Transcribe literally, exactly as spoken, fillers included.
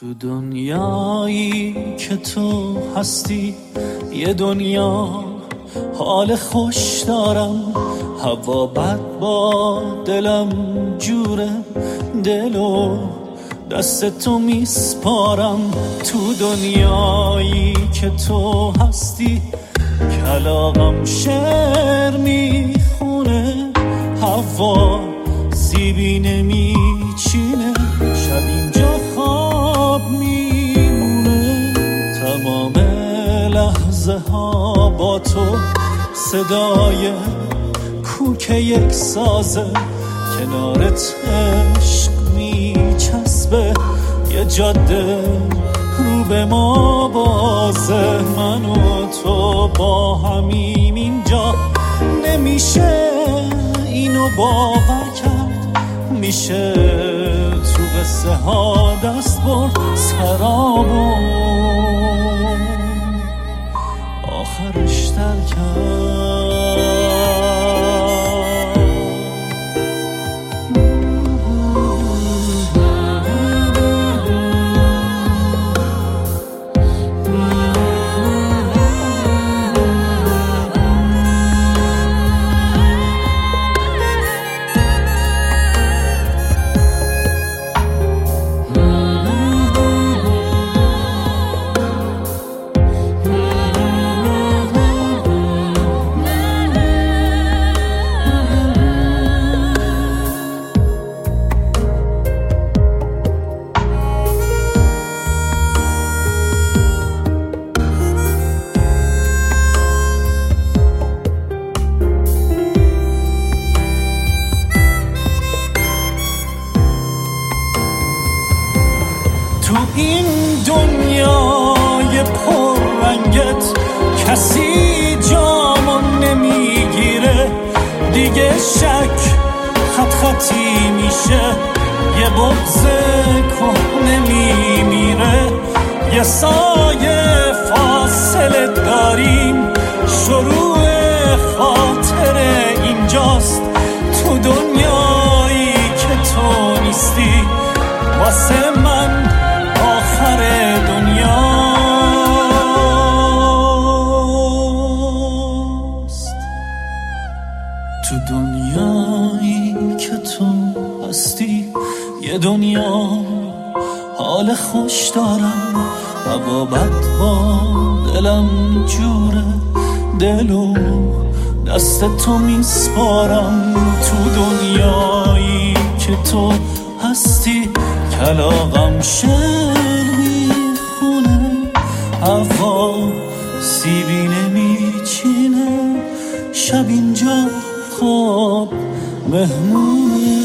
تو دنیایی که تو هستی یه دنیا حال خوش دارم، هوا بد با دلم جوره، دلو دست تو میسپارم. تو دنیایی که تو هستی کلاغم شعر میخونه، هوا سیبی نمیچینه، شب اینجا خواب میمونه. تمام لحظه ها با تو صدای کوک یک سازه، کنارت عشق میچسبه، یه جاده رو به ما بازه. من و تو با همیم اینجا، نمیشه اینو باور کرد، میشه تو قصه ها دست برد سرابو آخرش تر کرد. تو این دنیای پررنگت کسی جامو نمیگیره، دیگه شک خط خطی میشه، یه بغض کهنه میمیره، یه سایه فاصله داریم، شروع خاطره اینجاست. تو دنیایی که تو نیستی واسه من آخر دنیاست. تو دنیایی که تو هستی یه دنیا حال خوش دارم، هوا بد با دلم جوره، دلو دست تو میسپارم. تو دنیایی که تو هستی کلاغم شعر میخونه، هوا سیبی نمیچینه، شب اینجا خواب مهمونه.